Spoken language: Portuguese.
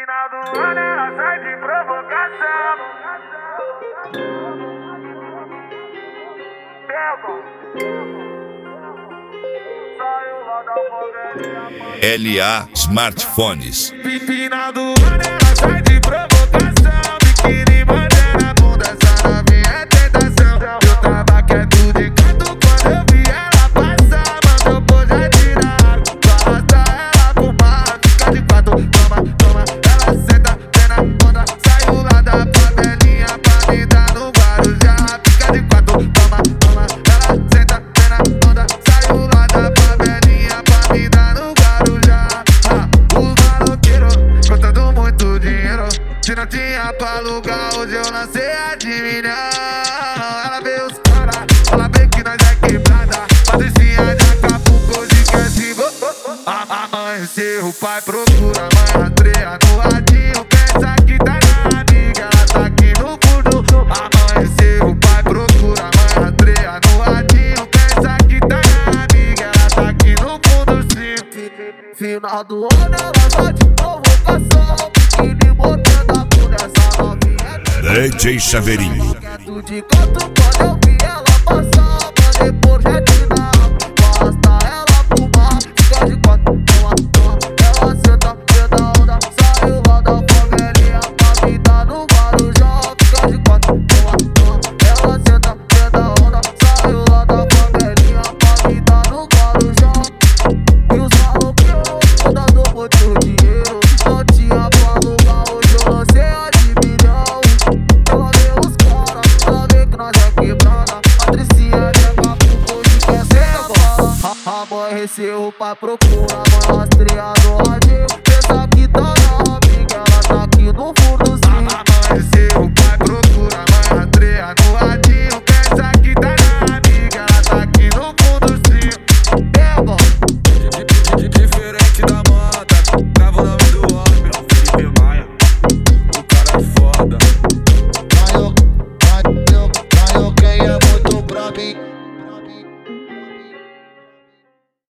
Final do ano ela sai de provocação. Saiu lá da favelinha. LA Smartphones. Final do ano ela sai de provocação. Biquíni bandeira, bunda, essa novinha é tentação. Eu tava quieto de canto quando eu vi ela passar. Mandou pôr tirar água, arrasta ela pro mar. Fica de quatro, toma, toma. Ela senta, vem na onda. Saiu lá da favelinha pra me dar no Guarujá. Fica de quatro, toma, toma. Ela senta, vem na onda. Saiu lá da favelinha pra me dar no Guarujá. Os maloqueiros contando muito dinheiro. Se não tinha pra alugar, hoje eu lancei a de milhão. Ela veio os caras, ela vê que nós é quebrada. Patricinha de Acapulco, hoje quer se amanheceu, o pai procura a mãe Andrea no radinho. Pensa que tá na amiga, ela tá aqui no fundo. Amanheceu, o pai procura a mãe Andrea no radinho. Pensa que tá na amiga, ela tá aqui no fundo, sim. Final do ano ela sai de provocação. Biquíni botando a bunda, essa novinha DJ Chaveirinho. quieto de canto quando eu vi ela passar. Mandei projeto na água, arrasta ela pro mar. Fica de quatro, toma, toma. Ela senta, vem da onda. Saiu lá da favelinha pra me dar no Guarujá. Fica de quatro, toma, toma. Ela senta, vem da onda. Saiu lá da favelinha pra me dar no Guarujá. E os maloqueiros contando muito dinheiro. Não tinha pra alugar, hoje eu lancei a de milhão. Ela vê os caras, ela vê que nós é quebrada. Patricinha de Acapulco, hoje quer ser bala. Amanheceu, o pai procura a mãe